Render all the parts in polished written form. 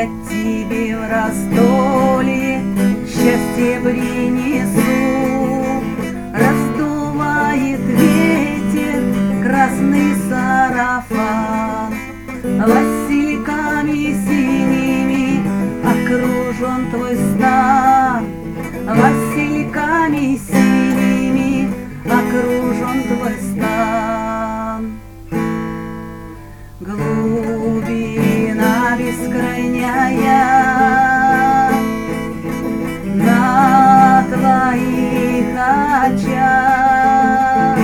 Я тебе в раздолье счастье принесу. Раздувает ветер красный сарафан, васильками синими окружен твой стан. Васильками синими окружен твой стан. Глубина бескрайняя на твоих очах,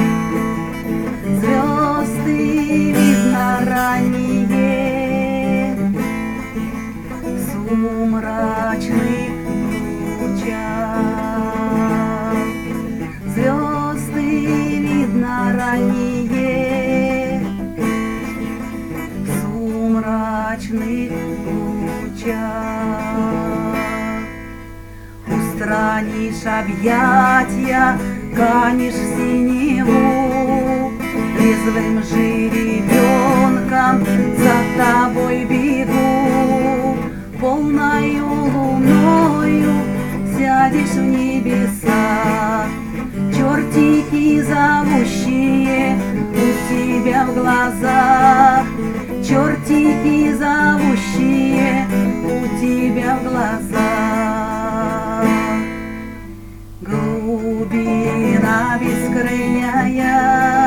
звезды видно ранние в сумрачных лучах. Звезды видно ранние в сумрачных лучах. Устранишь объятья, канешь в синеву, резвым жеребенком за тобой бегу. Полною луною сядешь в небеса, чертики зовущие у тебя в глазах. Чертики зовущие у тебя в глазах. Глубина бескрайняя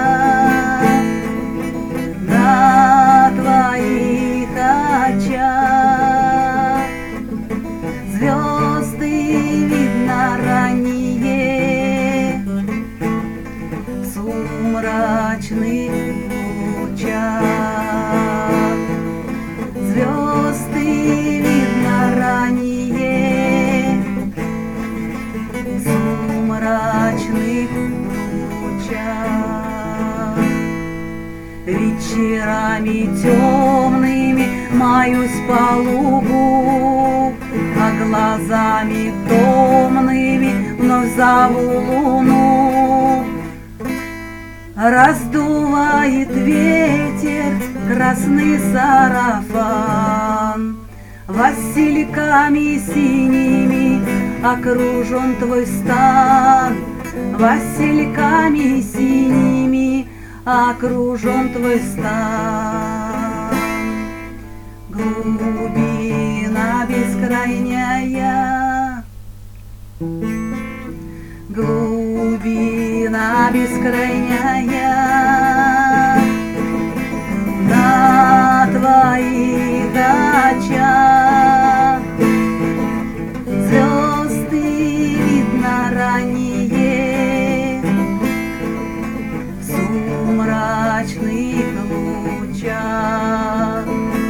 на твоих очах, звезды видно ранние в сумрачных лучах. Звезды видно ранние в сумрачных лучах. Вечерами темными маюсь по лугу, а глазами томными вновь зову луну. Раздувает ветер красный сарафан, васильками синими окружен твой стан. Васильками синими окружен твой стан. Глубина бескрайняя, глубина бескрайняя на твоих очах, звезды видно ранние в сумрачных лучах.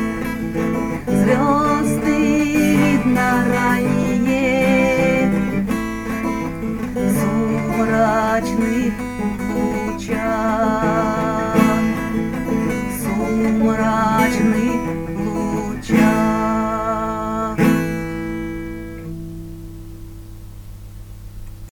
Звезды видно ранние в сумрачных лучах.